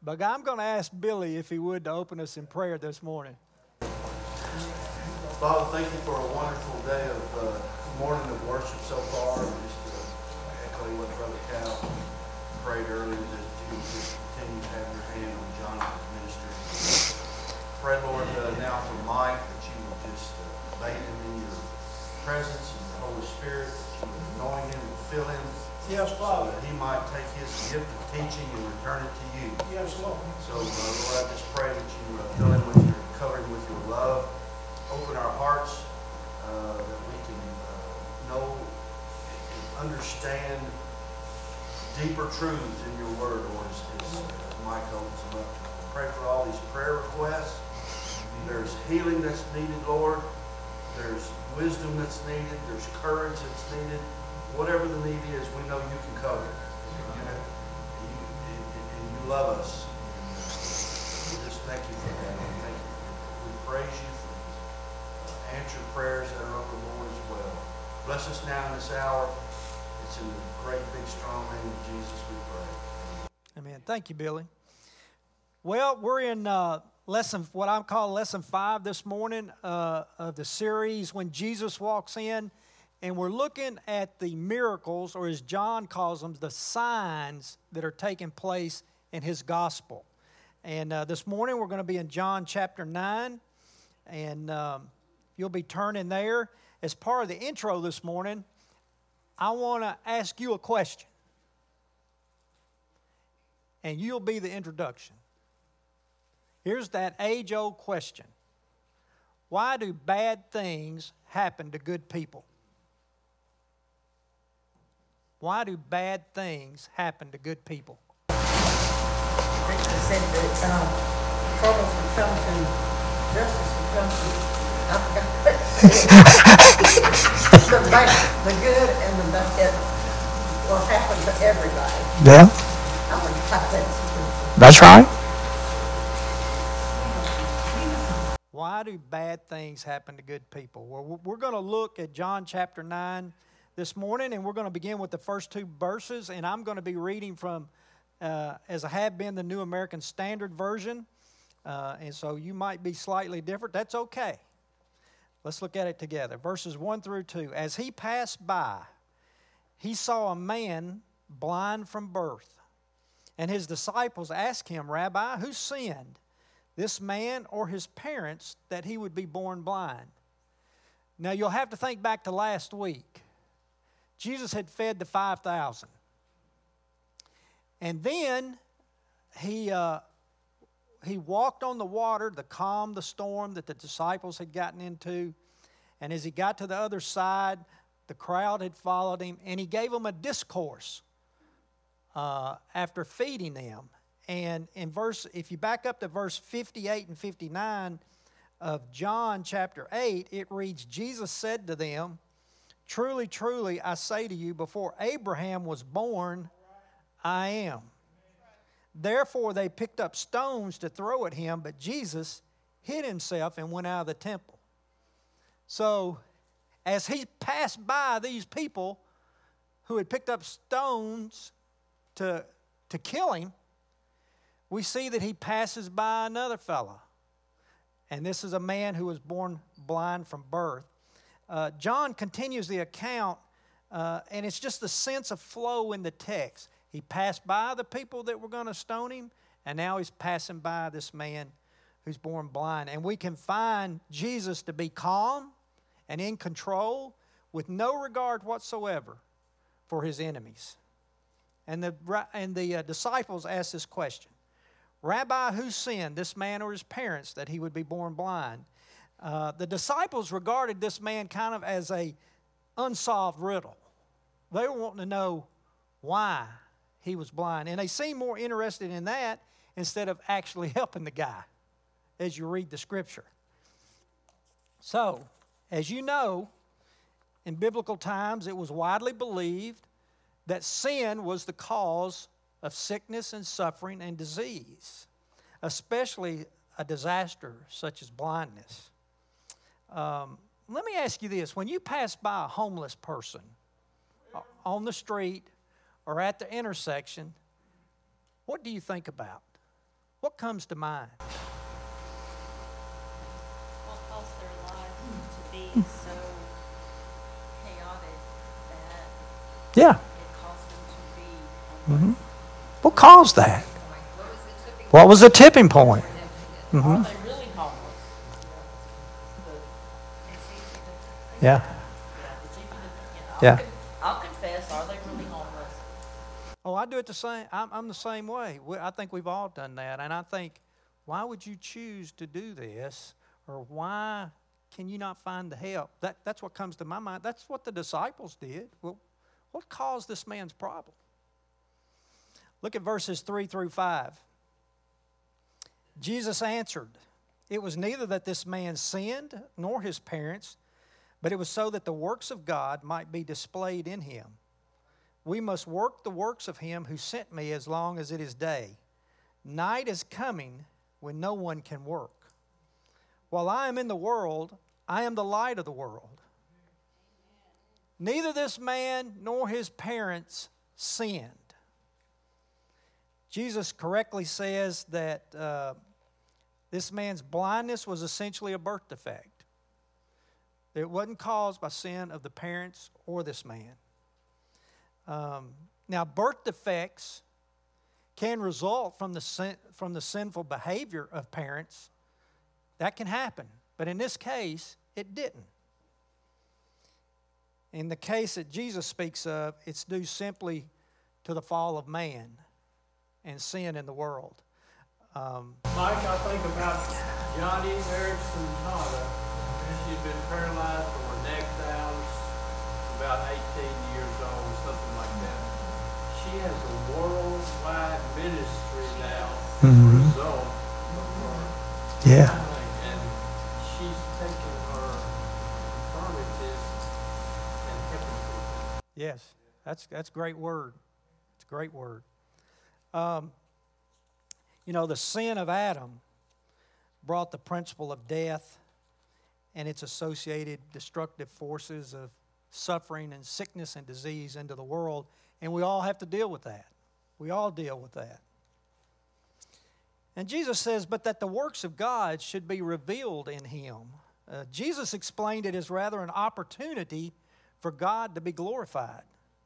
But I'm going to ask Billy if he would to open us in prayer this morning. Father, thank you for a wonderful day of morning of worship so far. Just echoing what Brother Cal prayed earlier, that you would just continue to have your hand on Jonathan's ministry. Pray, Lord, now for Mike, that you would just bathe him in your presence and your Holy Spirit, that you would anoint him and fill him. Yes, Father. So that he might take his gift of teaching and return it to you. Yes, Lord. So, Lord, I just pray that you fill him with your, cover him with your love. Open our hearts that we can know and understand deeper truths in your word, Lord, as Mike opens them up. Pray for all these prayer requests. There's healing that's needed, Lord. There's wisdom that's needed. There's courage that's needed. Whatever the need is, we know you can cover it. And you love us. And we just thank you for that. Thank you. We praise you for answered prayers that are over the Lord as well. Bless us now in this hour. It's in the great, big, strong name of Jesus we pray. Amen. Thank you, Billy. Well, we're in what I call lesson 5 this morning of the series, When Jesus Walks In. And we're looking at the miracles, or as John calls them, the signs that are taking place in his gospel. And this morning we're going to be in John chapter 9. And you'll be turning there. As part of the intro this morning, I want to ask you a question. And you'll be the introduction. Here's that age-old question. Why do bad things happen to good people? Why do bad things happen to good people? Richard said that troubles would come to justice would come to, I forgot. The good and the bad will happen to everybody. Yeah, I want to type that. that's right. Why do bad things happen to good people? Well, we're going to look at John chapter 9 this morning, and we're going to begin with the first 2 verses, and I'm going to be reading from, as I have been, the New American Standard Version, and so you might be slightly different. That's okay. Let's look at it together. Verses 1 through 2. As he passed by, he saw a man blind from birth, and his disciples asked him, Rabbi, who sinned, this man or his parents, that he would be born blind? Now, you'll have to think back to last week. Jesus had fed the 5,000. And then he walked on the water to calm the storm that the disciples had gotten into. And as he got to the other side, the crowd had followed him, and he gave them a discourse after feeding them. And if you back up to verse 58 and 59 of John chapter 8, it reads, Jesus said to them, Truly, truly, I say to you, before Abraham was born, I am. Therefore they picked up stones to throw at him, but Jesus hid himself and went out of the temple. So, as he passed by these people who had picked up stones to kill him, we see that he passes by another fella. And this is a man who was born blind from birth. John continues the account, and it's just the sense of flow in the text. He passed by the people that were going to stone him, and now he's passing by this man who's born blind. And we can find Jesus to be calm and in control with no regard whatsoever for his enemies. And the disciples asked this question, Rabbi, who sinned, this man or his parents, that he would be born blind? The disciples regarded this man kind of as a unsolved riddle. They were wanting to know why he was blind. And they seemed more interested in that instead of actually helping the guy as you read the scripture. So, as you know, in biblical times, it was widely believed that sin was the cause of sickness and suffering and disease, especially a disaster such as blindness. Let me ask you this. When you pass by a homeless person on the street or at the intersection, what do you think about? What comes to mind? What caused their life to be so chaotic that Yeah. it caused them to be homeless? What caused that? What was the tipping point? Are they really homeless? It's easy to, Yeah. it's easy to, Yeah. I'll confess, are they really homeless? Oh, I do it the same. I'm the same way. I think we've all done that. And I think, why would you choose to do this? Or why can you not find the help? That's what comes to my mind. That's what the disciples did. Well, what caused this man's problem? Look at verses 3 through 5. Jesus answered, "It was neither that this man sinned nor his parents, but it was so that the works of God might be displayed in him. We must work the works of him who sent me as long as it is day. Night is coming when no one can work. While I am in the world, I am the light of the world." Neither this man nor his parents sinned. Jesus correctly says that this man's blindness was essentially a birth defect. It wasn't caused by sin of the parents or this man. Now, birth defects can result from the sinful behavior of parents. That can happen. But in this case, it didn't. In the case that Jesus speaks of, it's due simply to the fall of man and sin in the world. Mike, I think about Johnny Erickson Tata. She'd been paralyzed from her neck down, about 18 years old, something like that. She has a worldwide ministry now as a result of her Yeah. healing. And she's taken her infirmities and helping people. Yes, that's a great word. It's a great word. The sin of Adam brought the principle of death and its associated destructive forces of suffering and sickness and disease into the world, and we all have to deal with that. We all deal with that. And Jesus says, but that the works of God should be revealed in him. Jesus explained it as rather an opportunity for God to be glorified.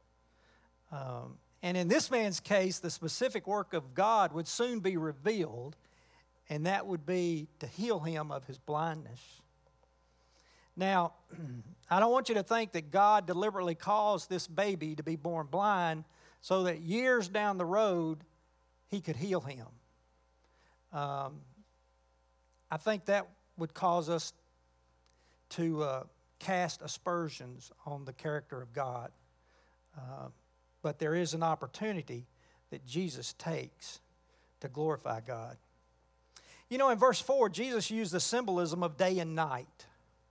And in this man's case, the specific work of God would soon be revealed, and that would be to heal him of his blindness. Now, I don't want you to think that God deliberately caused this baby to be born blind so that years down the road he could heal him. I think that would cause us to cast aspersions on the character of God. But there is an opportunity that Jesus takes to glorify God. In verse 4, Jesus used the symbolism of day and night.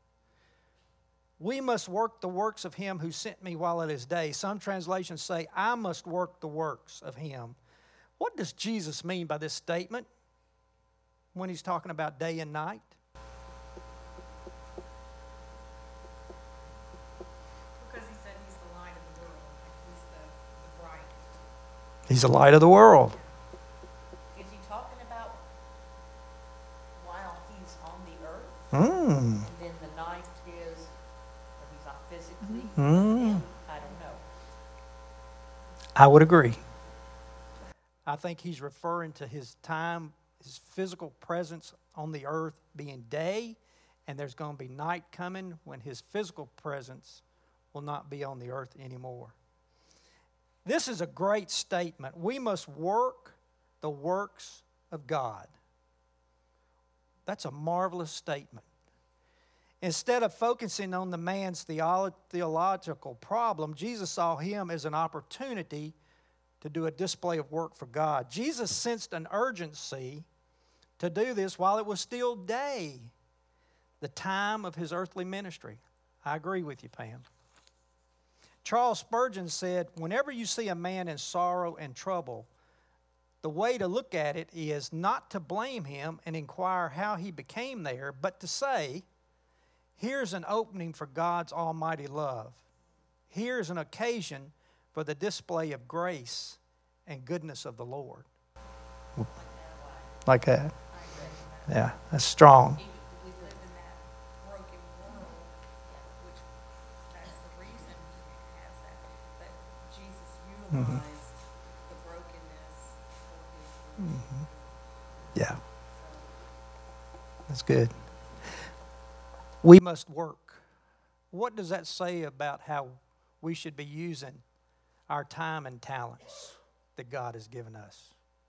We must work the works of him who sent me while it is day. Some translations say, I must work the works of him. What does Jesus mean by this statement when he's talking about day and night? Because he said he's the light of the world. He's the bright. He's the light of the world. Is he talking about while he's on the earth? Mm. And then the night is, or he's not physically Mm. with him? I don't know. I would agree. I think he's referring to his time, his physical presence on the earth being day, and there's going to be night coming when his physical presence will not be on the earth anymore. This is a great statement. We must work the works of God. That's a marvelous statement. Instead of focusing on the man's theological problem, Jesus saw him as an opportunity to do a display of work for God. Jesus sensed an urgency to do this while it was still day, the time of his earthly ministry. I agree with you, Pam. Charles Spurgeon said, whenever you see a man in sorrow and trouble, the way to look at it is not to blame him and inquire how he became there, but to say, here's an opening for God's almighty love. Here's an occasion for the display of grace and goodness of the Lord. like that. Yeah, that's strong. We live in that broken world, which that's the reason it has that. But Jesus utilized the brokenness for his glory. Yeah, that's good. We must work. What does that say about how we should be using our time and talents that God has given us?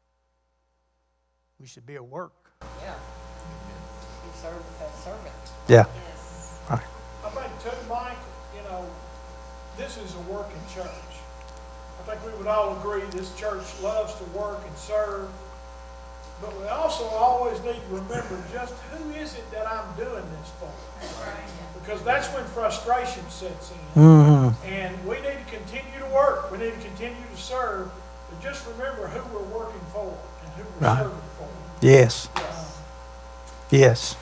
We should be at work. Yeah. You serve as servant. Yeah. Yes. Right. I think too, Mike, this is a working church. I think we would all agree this church loves to work and serve. But we also always need to remember just who is it that I'm doing this for? Because that's when frustration sets in. Mm-hmm. And we need to continue to work. We need to continue to serve. But just remember who we're working for and who we're Right. serving for. Yes. Yeah. Yes.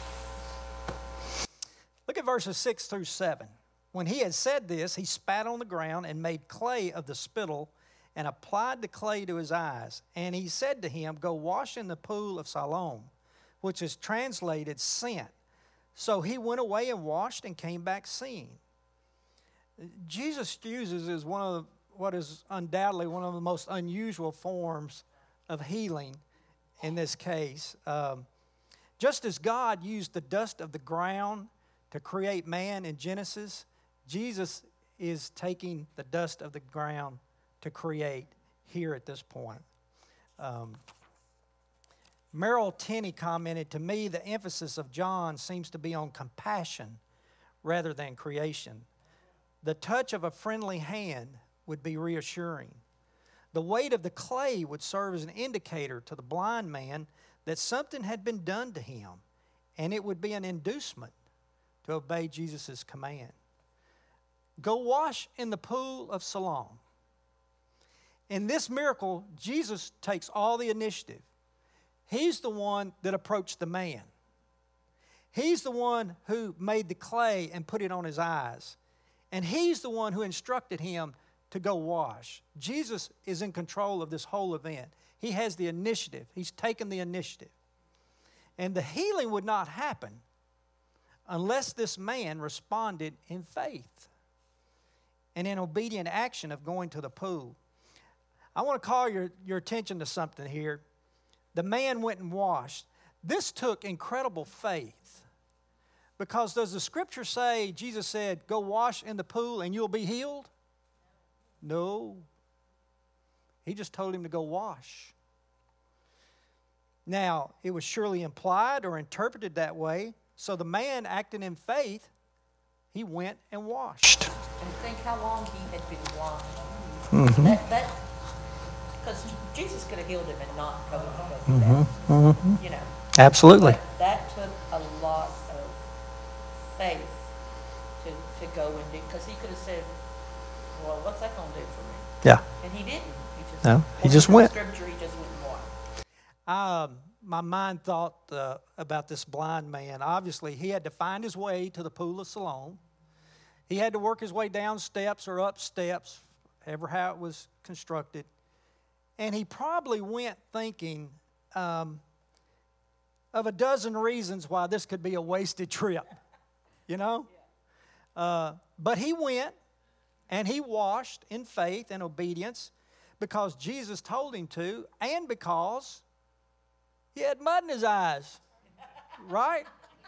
Look at verses 6 through 7. When he had said this, he spat on the ground and made clay of the spittle and applied the clay to his eyes. And he said to him, Go wash in the pool of Siloam, which is translated sent. So he went away and washed and came back seeing. Jesus uses what is undoubtedly one of the most unusual forms of healing in this case. Just as God used the dust of the ground to create man in Genesis, Jesus is taking the dust of the ground to create here at this point. Merrill Tenney commented, To me, the emphasis of John seems to be on compassion rather than creation. The touch of a friendly hand would be reassuring. The weight of the clay would serve as an indicator to the blind man that something had been done to him, and it would be an inducement to obey Jesus' command. Go wash in the pool of Siloam. In this miracle, Jesus takes all the initiative. He's the one that approached the man. He's the one who made the clay and put it on his eyes. And he's the one who instructed him to go wash. Jesus is in control of this whole event. He has the initiative. He's taken the initiative. And the healing would not happen unless this man responded in faith and in obedient action of going to the pool. I want to call your attention to something here. The man went and washed. This took incredible faith. Because does the scripture say, Jesus said, Go wash in the pool and you'll be healed? No. He just told him to go wash. Now, it was surely implied or interpreted that way. So the man acting in faith, he went and washed. And think how long he had been blind. Mm-hmm. Because Jesus could have healed him and not go because of that. Absolutely. But that took a lot of faith to go and do. Because he could have said, well, what's that going to do for me? Yeah. And he didn't. He just went. Scripture, he just went and washed. My mind thought about this blind man. Obviously, he had to find his way to the pool of Siloam. He had to work his way down steps or up steps, ever how it was constructed. And he probably went thinking of a dozen reasons why this could be a wasted trip, But he went and he washed in faith and obedience because Jesus told him to and because he had mud in his eyes, right?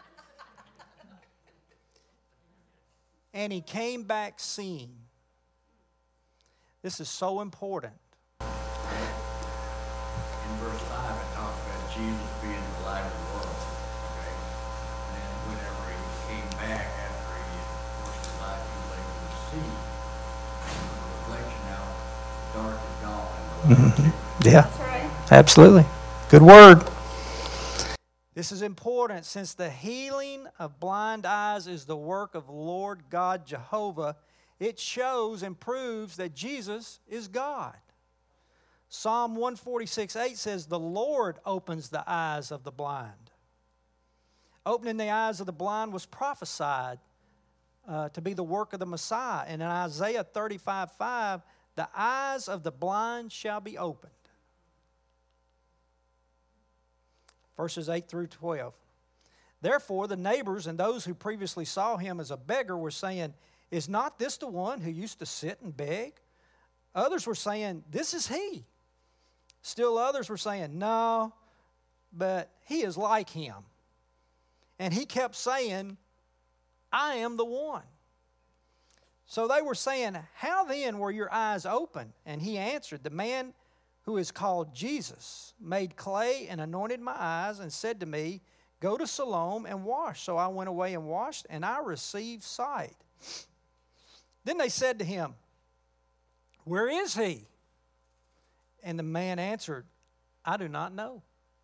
And he came back seeing. This is so important. In verse 5, it talks about Jesus being the light of the world. Okay? And then whenever he came back after he had washed the light, he was able to see. And the reflection out, the dark is gone. And the light is Yeah, That's right. absolutely. Good word. This is important since the healing of blind eyes is the work of Lord God Jehovah. It shows and proves that Jesus is God. Psalm 146:8 says, The Lord opens the eyes of the blind. Opening the eyes of the blind was prophesied to be the work of the Messiah. And in Isaiah 35:5, the eyes of the blind shall be opened. verses 8 through 12. Therefore, the neighbors and those who previously saw him as a beggar were saying, "Is not this the one who used to sit and beg?" Others were saying, "This is he." Still others were saying, "No, but he is like him." And he kept saying, "I am the one." So they were saying, "How then were your eyes open?" And he answered, "The man who is called Jesus made clay and anointed my eyes and said to me, 'Go to Siloam and wash.' So I went away and washed, and I received sight." Then they said to him, "Where is he?" And the man answered, "I do not know."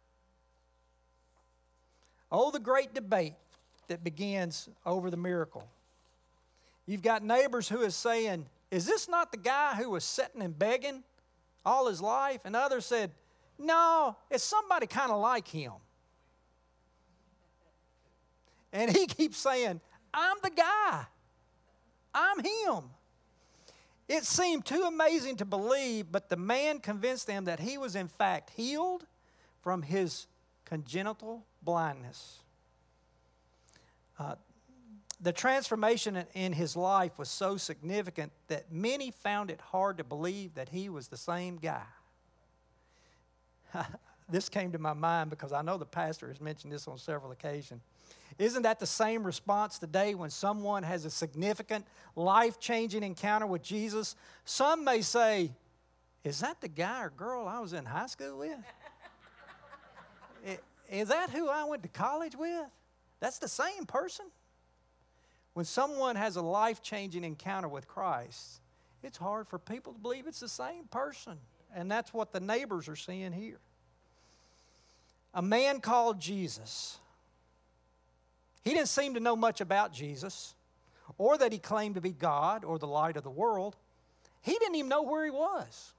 Oh, the great debate that begins over the miracle. You've got neighbors who is saying, "Is this not the guy who was sitting and begging all his life?" And others said, "No, it's somebody kind of like him." And he keeps saying, "I'm the guy. I'm him." It seemed too amazing to believe, but the man convinced them that he was in fact healed from his congenital blindness. The transformation in his life was so significant that many found it hard to believe that he was the same guy. This came to my mind because I know the pastor has mentioned this on several occasions. Isn't that the same response today when someone has a significant, life-changing encounter with Jesus? Some may say, "Is that the guy or girl I was in high school with? Is that who I went to college with? That's the same person?" When someone has a life-changing encounter with Christ, it's hard for people to believe it's the same person. And that's what the neighbors are seeing here. A man called Jesus. He didn't seem to know much about Jesus, or that he claimed to be God or the light of the world. He didn't even know where he was.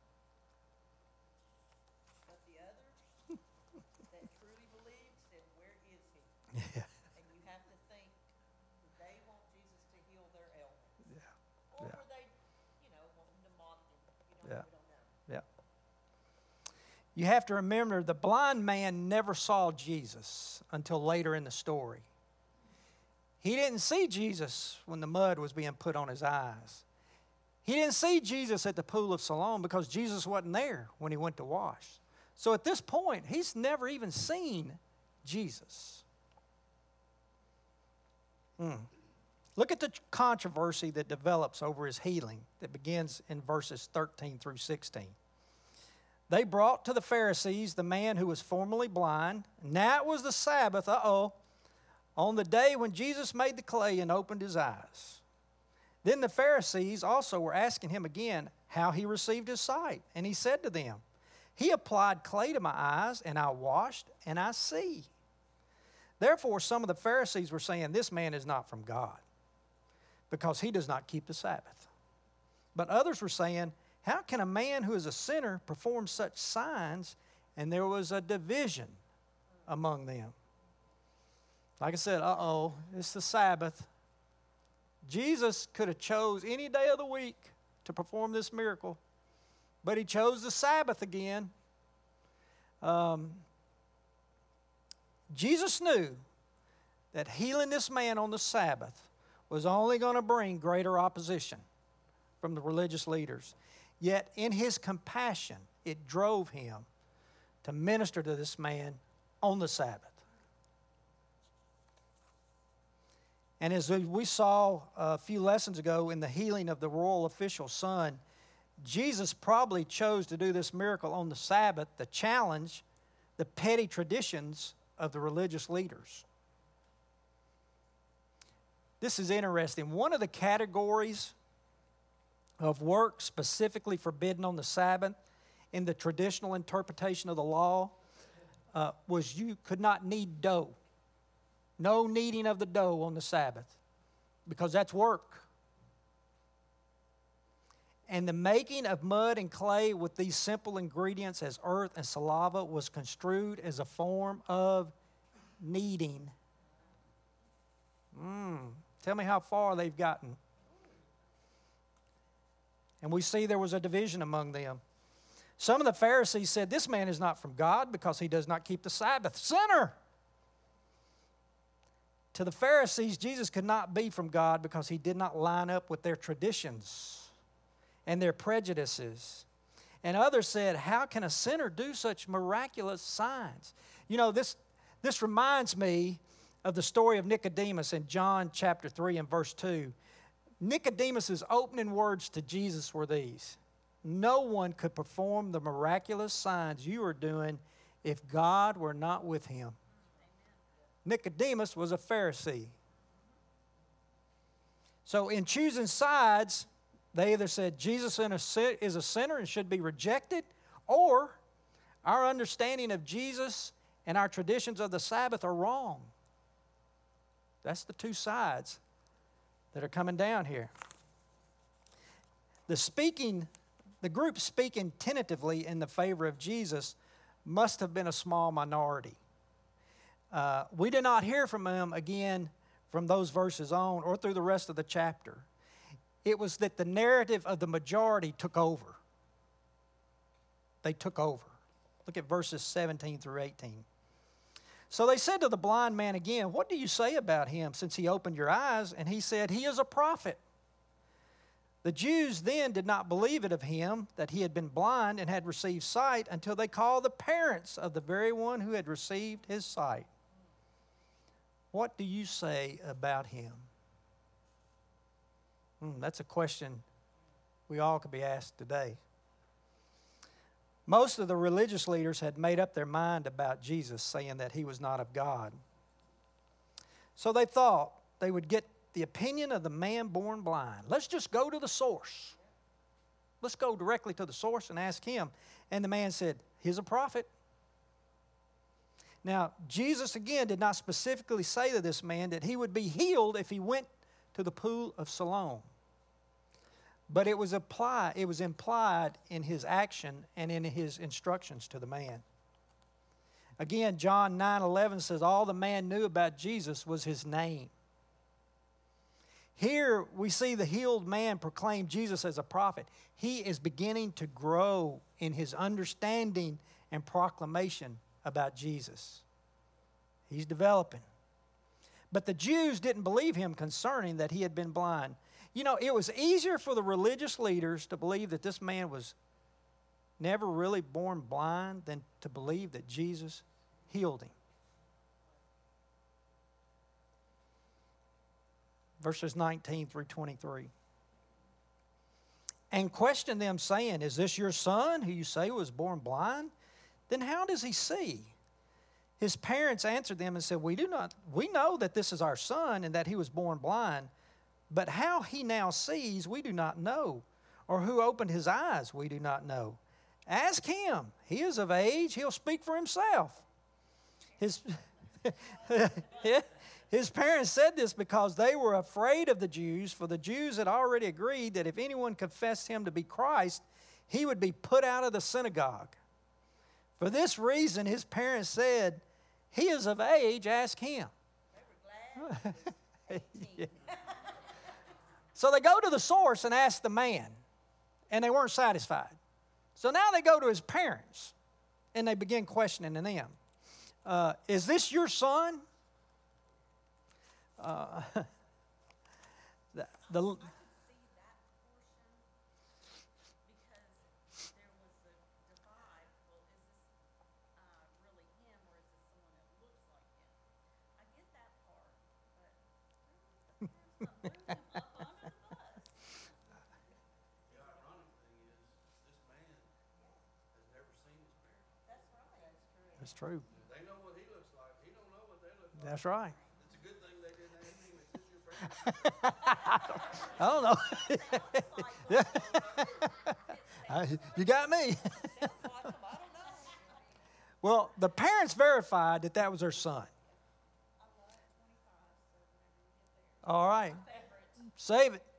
But the others that truly believed said, "Where is he?" Yeah. And you have to think, did they want Jesus to heal their ailment? Yeah. Or Yeah. were they, want him to mock them? Yeah. We don't know. Yeah. You have to remember the blind man never saw Jesus until later in the story. He didn't see Jesus when the mud was being put on his eyes. He didn't see Jesus at the pool of Siloam because Jesus wasn't there when he went to wash. So at this point, he's never even seen Jesus. Look at the controversy that develops over his healing that begins in verses 13 through 16. They brought to the Pharisees the man who was formerly blind. Now it was the Sabbath, on the day when Jesus made the clay and opened his eyes. Then the Pharisees also were asking him again how he received his sight. And he said to them, "He applied clay to my eyes, and I washed, and I see." Therefore, some of the Pharisees were saying, "This man is not from God, because he does not keep the Sabbath." But others were saying, "How can a man who is a sinner perform such signs?" And there was a division among them. Like I said, it's the Sabbath. Jesus could have chose any day of the week to perform this miracle, but he chose the Sabbath again. Jesus knew that healing this man on the Sabbath was only going to bring greater opposition from the religious leaders. Yet in his compassion, it drove him to minister to this man on the Sabbath. And as we saw a few lessons ago in the healing of the royal official's son, Jesus probably chose to do this miracle on the Sabbath to challenge the petty traditions of the religious leaders. This is interesting. One of the categories of work specifically forbidden on the Sabbath in the traditional interpretation of the law was you could not knead dough. No kneading of the dough on the Sabbath, because that's work. And the making of mud and clay with these simple ingredients as earth and saliva was construed as a form of kneading. Tell me how far they've gotten. And we see there was a division among them. Some of the Pharisees said, this man is not from God because he does not keep the Sabbath. Sinner! To the Pharisees, Jesus could not be from God because he did not line up with their traditions and their prejudices. And others said, how can a sinner do such miraculous signs? You know, this reminds me of the story of Nicodemus in John chapter 3 and verse 2. Nicodemus' opening words to Jesus were these: no one could perform the miraculous signs you are doing if God were not with him. Amen. Nicodemus was a Pharisee. So in choosing sides, they either said Jesus is a sinner and should be rejected, or our understanding of Jesus and our traditions of the Sabbath are wrong. That's the two sides that are coming down here. The group speaking tentatively in the favor of Jesus must have been a small minority. We did not hear from them again from those verses on or through the rest of the chapter. It was that the narrative of the majority took over. They took over. Look at verses 17 through 18. So they said to the blind man again, what do you say about him since he opened your eyes? And he said, he is a prophet. The Jews then did not believe it of him that he had been blind and had received sight until they called the parents of the very one who had received his sight. What do you say about him? That's a question we all could be asked today. Most of the religious leaders had made up their mind about Jesus, saying that he was not of God. So they thought they would get the opinion of the man born blind. Let's just go to the source. Let's go directly to the source and ask him. And the man said, he's a prophet. Now, Jesus again did not specifically say to this man that he would be healed if he went to the pool of Siloam. But it was implied in his action and in his instructions to the man. Again, John 9:11 says all the man knew about Jesus was his name. Here we see the healed man proclaim Jesus as a prophet. He is beginning to grow in his understanding and proclamation about Jesus. He's developing. But the Jews didn't believe him concerning that he had been blind. You know, it was easier for the religious leaders to believe that this man was never really born blind than to believe that Jesus healed him. Verses 19 through 23. And questioned them, saying, is this your son, who you say was born blind? Then how does he see? His parents answered them and said, we know that this is our son and that he was born blind, but how he now sees, we do not know, or who opened his eyes, we do not know. Ask him. He is of age. He'll speak for himself. His parents said this because they were afraid of the Jews, for the Jews had already agreed that if anyone confessed him to be Christ, he would be put out of the synagogue. For this reason, his parents said, he is of age, ask him. They were glad. Yeah. So they go to the source and ask the man, and they weren't satisfied. So now they go to his parents, and they begin questioning them. Is this your son? The That's true. They know what he looks like. He don't know what they look like. That's right. It's a good thing they didn't ask him, is this your parent? I don't know. You got me. Well, the parents verified that that was their son. All right. Save it.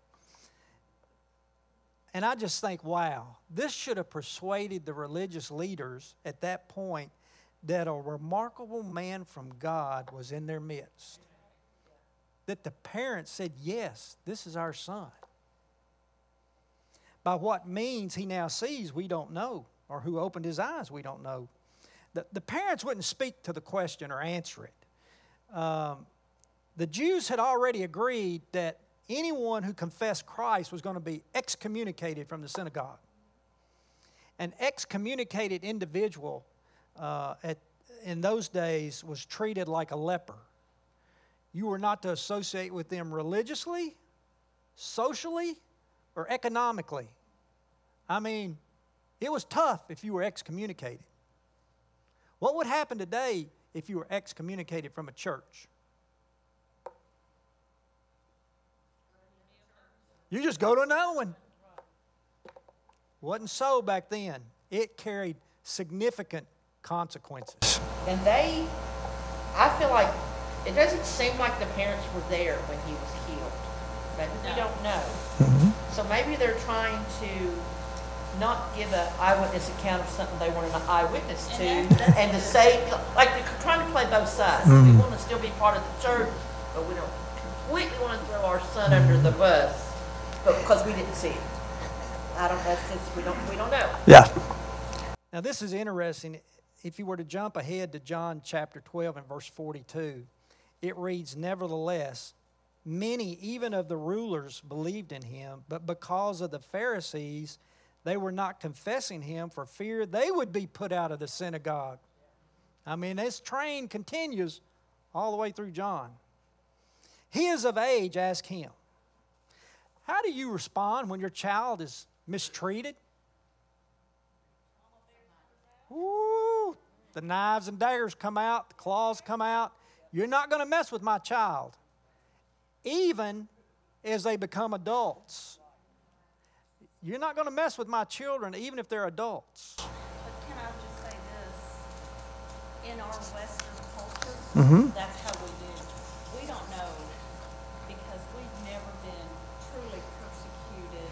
And I just think, wow, this should have persuaded the religious leaders at that point that a remarkable man from God was in their midst. That the parents said, yes, this is our son. By what means he now sees, we don't know, or who opened his eyes, we don't know. The parents wouldn't speak to the question or answer it. The Jews had already agreed that anyone who confessed Christ was going to be excommunicated from the synagogue. An excommunicated individual in those days was treated like a leper. You were not to associate with them religiously, socially, or economically. I mean, it was tough if you were excommunicated. What would happen today if you were excommunicated from a church? You just go to another one. Wasn't so back then. It carried significant consequences. And I feel like, it doesn't seem like the parents were there when he was healed. Maybe we don't know. Mm-hmm. So maybe they're trying to not give an eyewitness account of something they weren't an eyewitness to, and to say, like they're trying to play both sides. Mm-hmm. We want to still be part of the church, but we don't completely want to throw our son under the bus, but because we didn't see it. That's just, we don't know. Yeah. Now this is interesting. If you were to jump ahead to John chapter 12 and verse 42, it reads, "Nevertheless, many even of the rulers believed in him, but because of the Pharisees, they were not confessing him for fear they would be put out of the synagogue." I mean, this train continues all the way through John. "He is of age, ask him." How do you respond when your child is mistreated? Woo! The knives and daggers come out, the claws come out. You're not going to mess with my child, even as they become adults. You're not going to mess with my children, even if they're adults. But can I just say this? In our Western culture, that's how we do. We don't know because we've never been truly persecuted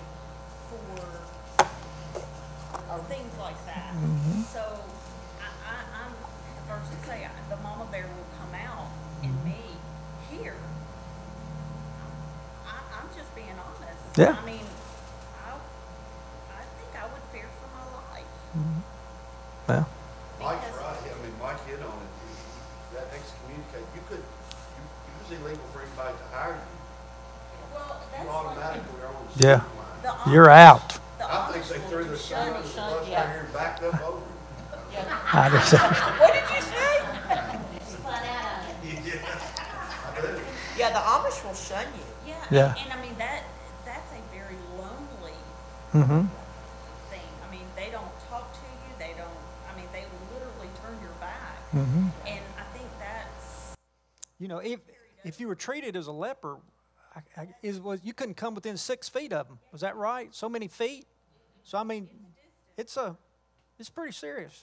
for things like that. So I'm the first to say the mama bear will come out in me here. I'm just being honest. Yeah. I mean, I think I would fear for my life. Well, Mike's right. I mean, Mike hit on it. That excommunicate, it was illegal for anybody to hire you. Well, that's You automatically are on the Yeah. city line. The you're out. I think they threw the son of the bus yeah. down here and backed up over him. I just, What did you say? I do. Yeah, the Amish will shun you. Yeah. And I mean, that's a very lonely mm-hmm. thing. I mean, they don't talk to you. They literally turn your back. Mm-hmm. And I think that's, You know, if you were treated as a leper, you couldn't come within 6 feet of them. Was that right? So many feet? So, I mean, it's pretty serious.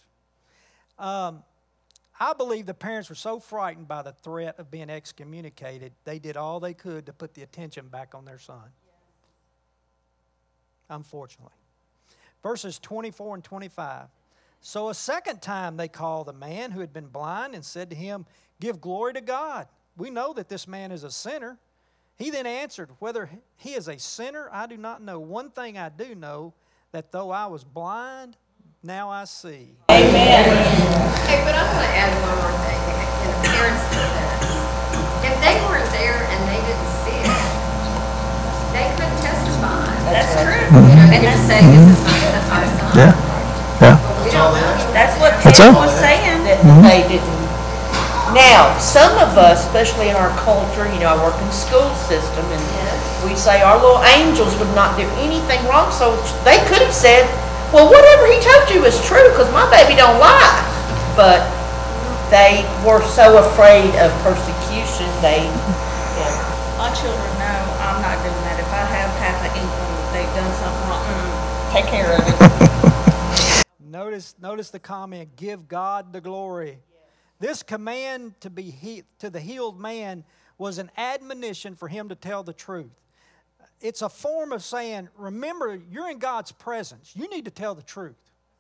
I believe the parents were so frightened by the threat of being excommunicated, they did all they could to put the attention back on their son. Unfortunately. Verses 24 and 25. "So a second time they called the man who had been blind and said to him, 'Give glory to God. We know that this man is a sinner.' He then answered, 'Whether he is a sinner, I do not know. One thing I do know, that though I was blind, now I see.'" Hey, but I want to add one more thing in the parents' defense. If they weren't there and they didn't see it, they couldn't testify. That's true. You know, they could just say, "This is my son." Yeah. Yeah. We don't know. That's what That's Ken all. was saying, that they didn't. Now, some of us, especially in our culture, I work in the school system, and we say our little angels would not do anything wrong, so they could have said, "Well, whatever he told you is true, because my baby don't lie." But they were so afraid of persecution, my children know I'm not doing that. If I have half an inkling that they've done something wrong, take care of it. Notice the comment, "Give God the glory." This command to the healed man was an admonition for him to tell the truth. It's a form of saying, remember, you're in God's presence. You need to tell the truth.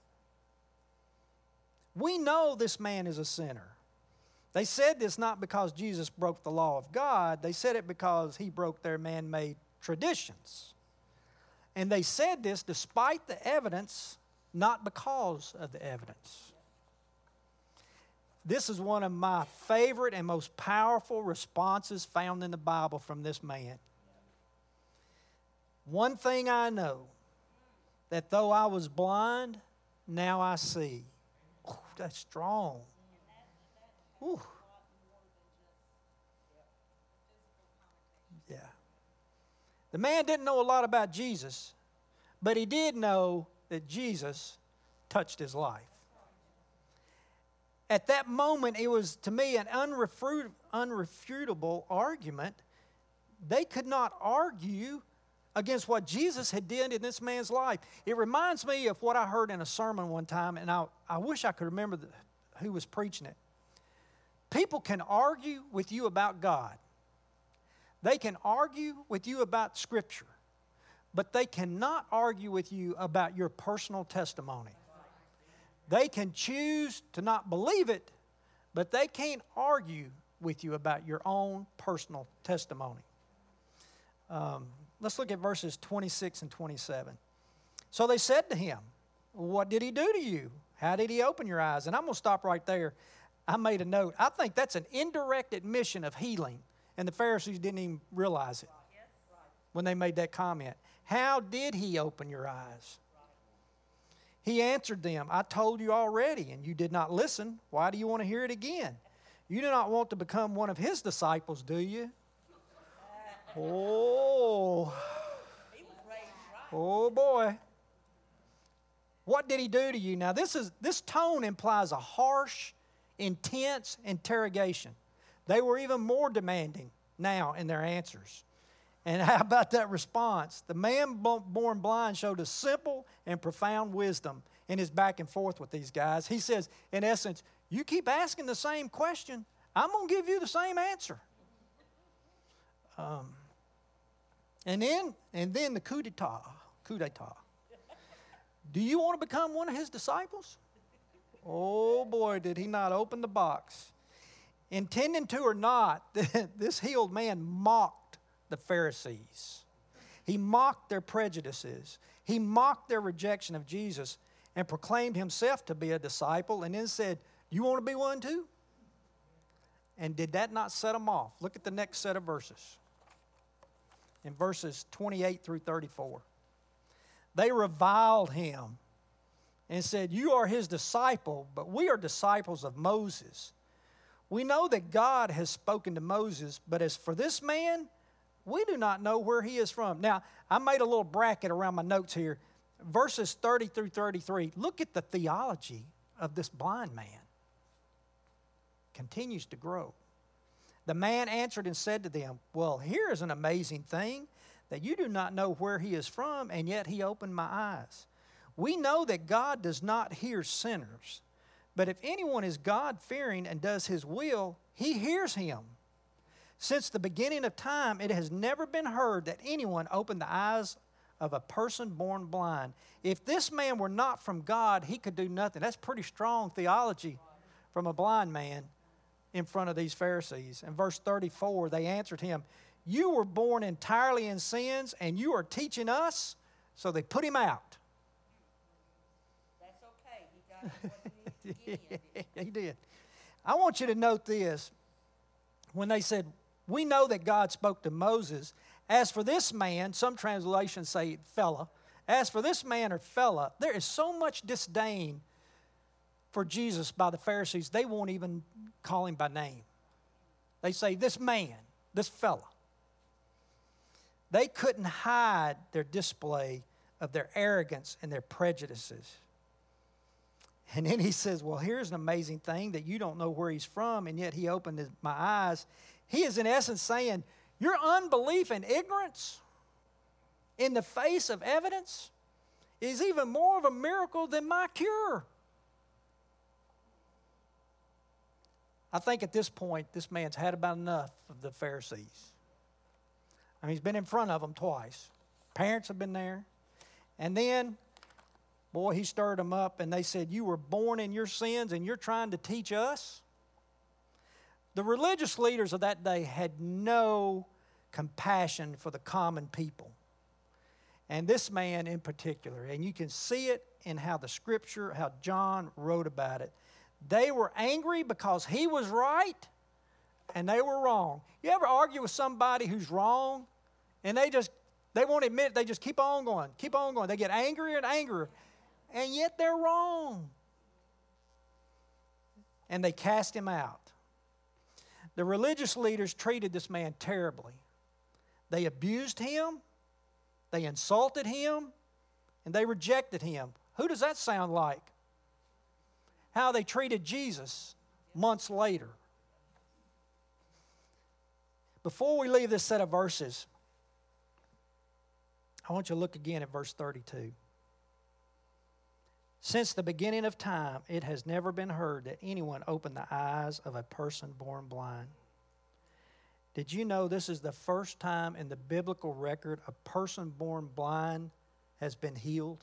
We know this man is a sinner. They said this not because Jesus broke the law of God. They said it because he broke their man-made traditions. And they said this despite the evidence not because of the evidence. This is one of my favorite and most powerful responses found in the Bible from this man. One thing I know, that though I was blind, now I see. Ooh, that's strong. Ooh. Yeah. The man didn't know a lot about Jesus, but he did know that Jesus touched his life. At that moment, it was, to me, an unrefutable argument. They could not argue against what Jesus had done in this man's life. It reminds me of what I heard in a sermon one time, and I wish I could remember who was preaching it. People can argue with you about God. They can argue with you about Scripture, but they cannot argue with you about your personal testimony. They can choose to not believe it, but they can't argue with you about your own personal testimony. Let's look at verses 26 and 27. So they said to him, "What did he do to you? How did he open your eyes?" And I'm going to stop right there. I made a note. I think that's an indirect admission of healing, and the Pharisees didn't even realize it when they made that comment. How did he open your eyes? He answered them, "I told you already, and you did not listen. Why do you want to hear it again? You do not want to become one of his disciples, do you?" Oh boy. What did he do to you? Now this tone implies a harsh, intense interrogation. They were even more demanding now in their answers. And how about that response? The man born blind showed a simple and profound wisdom in his back and forth with these guys. He says, in essence, you keep asking the same question, I'm going to give you the same answer. And then the coup d'etat. Do you want to become one of his disciples? Oh boy, did he not open the box. Intending to or not, this healed man mocked the Pharisees. He mocked their prejudices. He mocked their rejection of Jesus and proclaimed himself to be a disciple and then said, "You want to be one too?" And did that not set them off? Look at the next set of verses. In verses 28 through 34. They reviled him and said, "You are his disciple, but we are disciples of Moses. We know that God has spoken to Moses, but as for this man, we do not know where he is from." Now, I made a little bracket around my notes here. Verses 30 through 33, look at the theology of this blind man. Continues to grow. The man answered and said to them, "Well, here is an amazing thing, that you do not know where he is from, and yet he opened my eyes. We know that God does not hear sinners, but if anyone is God-fearing and does his will, he hears him. Since the beginning of time, it has never been heard that anyone opened the eyes of a person born blind. If this man were not from God, he could do nothing." That's pretty strong theology from a blind man in front of these Pharisees. In verse 34, they answered him, "You were born entirely in sins, and you are teaching us?" So they put him out. That's okay. He got what he needed to get in. He did. I want you to note this. When they said, "We know that God spoke to Moses. As for this man," some translations say fella. "As for this man or fella," there is so much disdain for Jesus by the Pharisees, they won't even call him by name. They say, "This man, this fella." They couldn't hide their display of their arrogance and their prejudices. And then he says, "Well, here's an amazing thing, that you don't know where he's from, and yet he opened my eyes." He is in essence saying, your unbelief and ignorance in the face of evidence is even more of a miracle than my cure. I think at this point, this man's had about enough of the Pharisees. I mean, he's been in front of them twice. Parents have been there. And then, boy, he stirred them up, and they said, "You were born in your sins, and you're trying to teach us?" The religious leaders of that day had no compassion for the common people. And this man in particular, and you can see it in how the Scripture, how John wrote about it. They were angry because he was right and they were wrong. You ever argue with somebody who's wrong and they won't admit it, they just keep on going, keep on going. They get angrier and angrier, and yet they're wrong. And they cast him out. The religious leaders treated this man terribly. They abused him, they insulted him, and they rejected him. Who does that sound like? How they treated Jesus months later. Before we leave this set of verses, I want you to look again at verse 32. Since the beginning of time, it has never been heard that anyone opened the eyes of a person born blind. Did you know this is the first time in the biblical record a person born blind has been healed?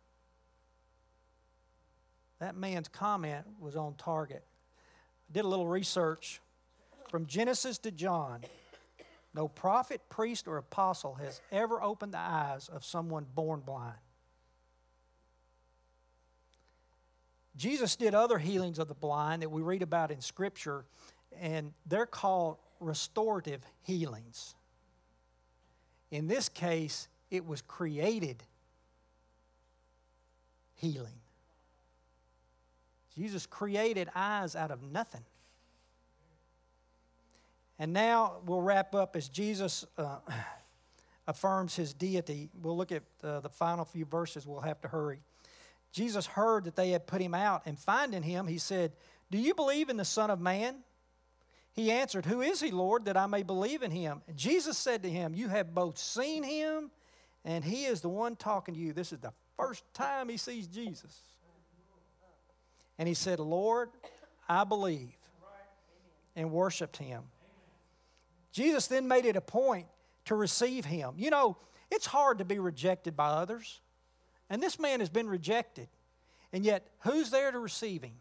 That man's comment was on target. I did a little research. From Genesis to John, no prophet, priest, or apostle has ever opened the eyes of someone born blind. Jesus did other healings of the blind that we read about in Scripture, and they're called restorative healings. In this case, it was created healing. Jesus created eyes out of nothing. And now we'll wrap up as Jesus affirms his deity. We'll look at the final few verses. We'll have to hurry. Jesus heard that they had put him out, and finding him, he said, "Do you believe in the Son of Man?" He answered, "Who is he, Lord, that I may believe in him?" And Jesus said to him, "You have both seen him, and he is the one talking to you." This is the first time he sees Jesus. And he said, "Lord, I believe," and worshiped him. Jesus then made it a point to receive him. You know, it's hard to be rejected by others. And this man has been rejected. And yet, who's there to receive him?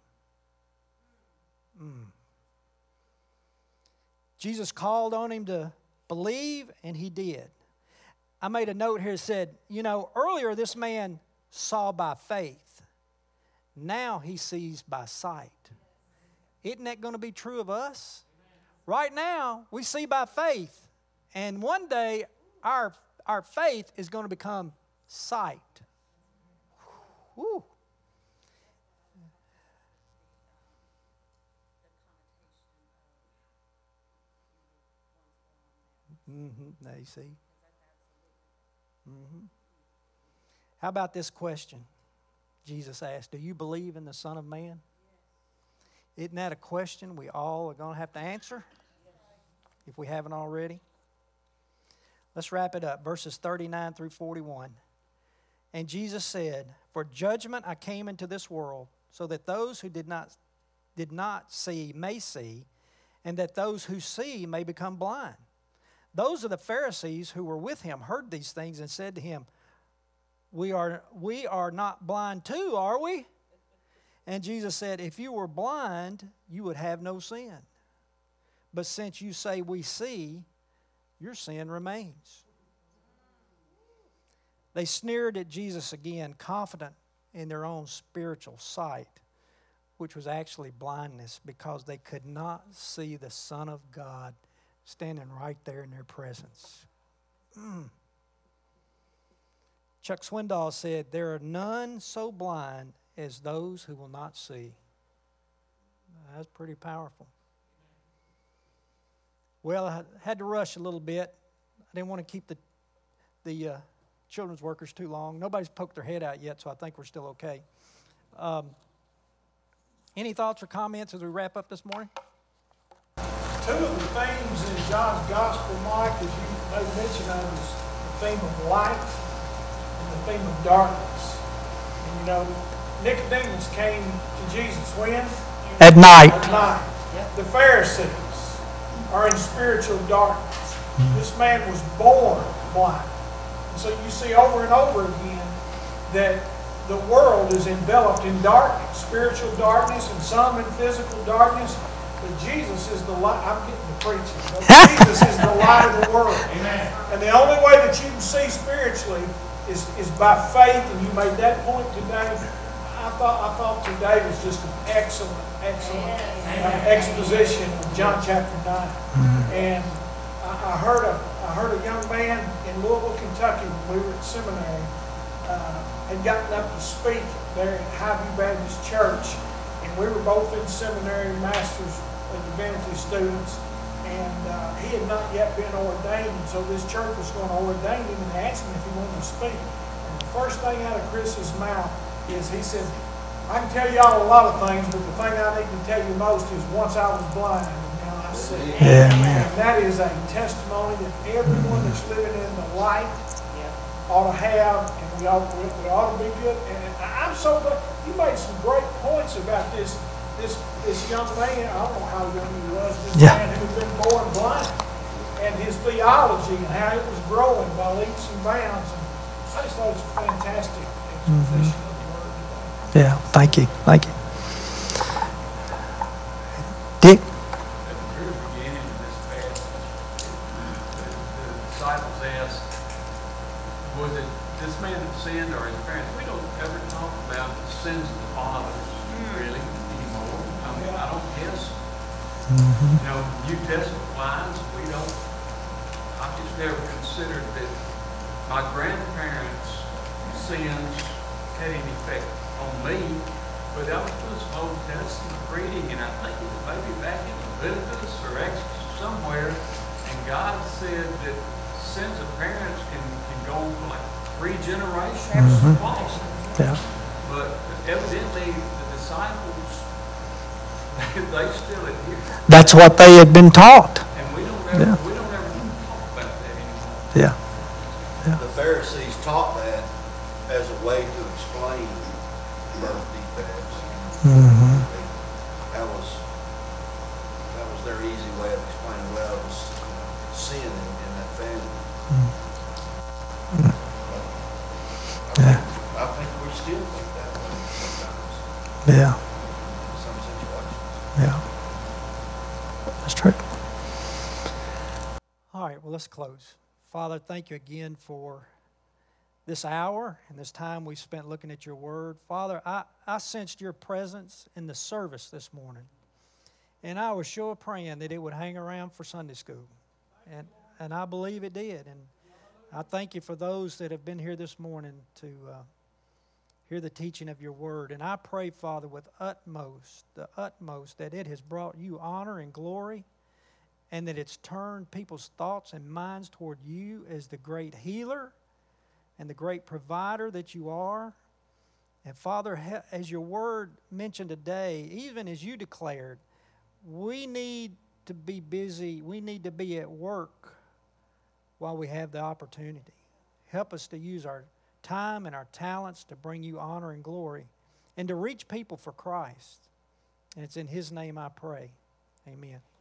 Jesus called on him to believe, and he did. I made a note here that said, you know, earlier this man saw by faith. Now he sees by sight. Isn't that going to be true of us? Right now, we see by faith. And one day, our faith is going to become sight. Whew. Now you see. How about this question? Jesus asked, "Do you believe in the Son of Man?" Isn't that a question we all are going to have to answer if we haven't already? Let's wrap it up. Verses 39 through 41. And Jesus said, "For judgment I came into this world, so that those who did not see may see, and that those who see may become blind." Those of the Pharisees who were with him heard these things and said to him, We are not blind too, are we?" And Jesus said, "If you were blind, you would have no sin. But since you say we see, your sin remains." They sneered at Jesus again, confident in their own spiritual sight, which was actually blindness, because they could not see the Son of God standing right there in their presence. Chuck Swindoll said, "There are none so blind as those who will not see." That's pretty powerful. Well, I had to rush a little bit. I didn't want to keep the children's workers too long. Nobody's poked their head out yet, so I think we're still okay. Any thoughts or comments as we wrap up this morning? Two of the themes in John's Gospel, Mike, as you made mention of, is the theme of light and the theme of darkness. And you know, Nicodemus came to Jesus when? At night. At night. The Pharisees are in spiritual darkness. This man was born blind. And so you see over and over again that the world is enveloped in darkness, spiritual darkness, and some in physical darkness. But Jesus is the light. I'm getting to preaching. But Jesus is the light of the world. Amen. And the only way that you can see spiritually is by faith, and you made that point today. I thought today was just an excellent exposition of John chapter 9. And I heard a young man in Louisville, Kentucky, when we were at seminary, had gotten up to speak there at Highview Baptist Church, and we were both in seminary, Masters of Divinity students, and he had not yet been ordained, and so this church was going to ordain him and asked him if he wanted to speak. And the first thing out of Chris's mouth is he said, I can tell y'all a lot of things, but the thing I need to tell you most is once I was blind, and now I see. Yeah, man. And that is a testimony that everyone that's living in the light ought to have, and we ought to be good. And I'm so glad you made some great points about this young man. I don't know how young he was. This man who had been born blind, and his theology and how it was growing by leaps and bounds. And I just thought it was a fantastic exposition of the word today. Yeah, thank you. Thank you. Dick? At the very beginning of this passage, the disciples asked, was it this man that sinned or his parents? We don't ever talk about the sins of the fathers, really, anymore. I mean, I don't guess. You know, New Testament wise, I've just never considered that my grandparents' sins had any effect on me, but that was Old Testament reading, and I think it was maybe back in Leviticus or Exodus somewhere, and God said that sins of parents can go on for like 3 generations. Yeah. But evidently the disciples, they still adhere. That's what they had been taught. And we don't ever talk about that anymore. Yeah. The Pharisees taught that as a way to explain birth defects. Mm-hmm. That was their easy way of explaining, well, it was sin in that family. I think we still think that way sometimes, Yeah. in some situations. Yeah. That's true. All right, well, let's close. Father, thank you again for this hour and this time we spent looking at your word. Father, I sensed your presence in the service this morning. And I was sure praying that it would hang around for Sunday school. And I believe it did. And I thank you for those that have been here this morning to hear the teaching of your word. And I pray, Father, with the utmost, that it has brought you honor and glory, and that it's turned people's thoughts and minds toward you as the great healer and the great provider that you are. And Father, as your word mentioned today, even as you declared, we need to be busy. We need to be at work while we have the opportunity. Help us to use our time and our talents to bring you honor and glory and to reach people for Christ. And it's in His name I pray. Amen.